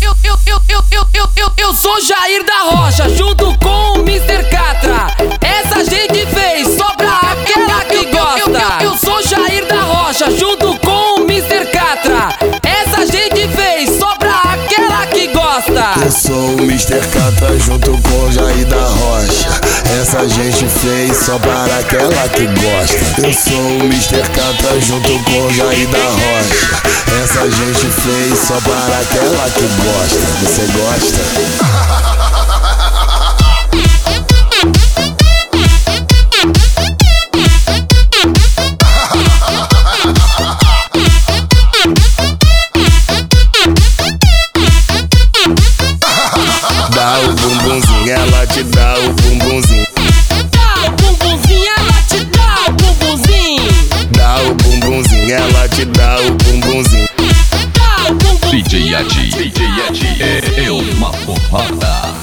Eu sou Jair da Rocha, junto com o Mr. Catra. Essa gente fez só pra aquela que gosta. Eu sou Jair da Rocha, junto com o Mr. Catra. Essa gente fez só pra aquela que gosta. Eu sou o Mr. Catra, junto com o Jair da Rocha. Essa gente fez só para aquela que gosta. Eu sou o Mr. Catra, junto com o Jair da Rocha. Essa gente fez só para aquela que gosta. Você gosta? Dá o bumbumzinho, ela te dá o bumbumzinho. Dá o bumbumzinho, ela te dá o bumbumzinho. Dá o bumbumzinho, ela te dá o bumbumzinho. Dá o bumbumzinho. DJ Ed é uma porrada.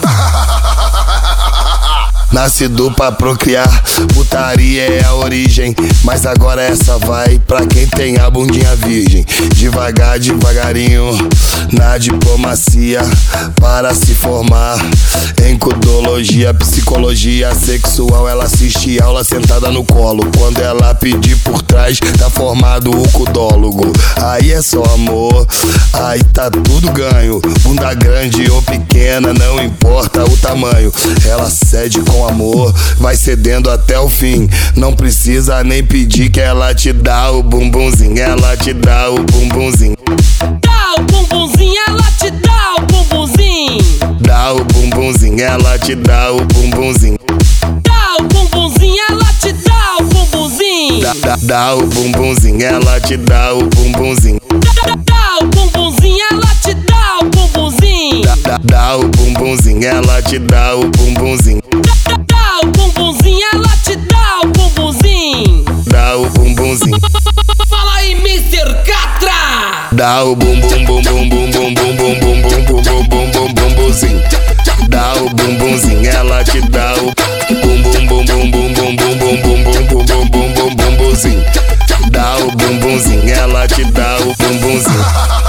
Nascido pra procriar, putaria é a origem. Mas agora essa vai pra quem tem a bundinha virgem. Devagar, devagarinho, na diplomacia, para se formar em cudologia, psicologia sexual. Ela assiste aula sentada no colo. Quando ela pedir por trás, tá formado o cudólogo. Aí é só amor, aí tá tudo ganho. Bunda grande ou pequena, não importa o tamanho. Ela cede com amor, vai cedendo até o fim. Não precisa nem pedir que ela te dá o bumbumzinho. Ela te dá o bumbumzinho. Dá o bumbumzinho, ela te dá o bumbumzinho. Dá o bumbumzinho, ela te dá o bumbumzinho. Dá o bumbumzinho, ela te dá o bumbumzinho. Dá o bumbumzinho, ela te dá o bumbumzinho. Dá o bumbumzinho, ela te dá o bumbumzinho. Dá o bumbumzinho, ela te dá o bumbumzinho. Dá o bumbumzinho, ela te dá o bumbumzinho. Dá o bumbumzinho. Fala aí, Mr. Catra. Dá o bumbum bum bum bum bum bum bum bum bum bum bum bum bum bumbumzinho. Dá o bumbumzinho, ela te dá o bum bum bum bum bum bum bum bum bum bum bum bum bum bumbumzinho. Dá o bumbumzinho, ela te dá o bumbumzinho.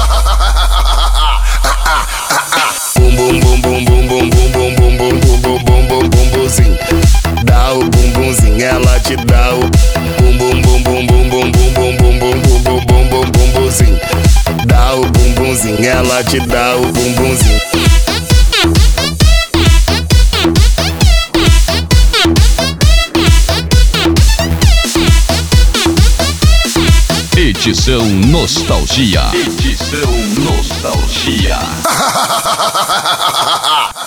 Bum bum bum bum bum bum bum bum bum bum bum bum bum bumbumzinho. Dá o bumbumzinho, ela te dá o bum bum bum bum bum bum bum bum bum bum bum bum bum bumbumzinho. Dá o bumbumzinho, ela te dá o bumbumzinho. Edição Nostalgia. Edição Nostalgia.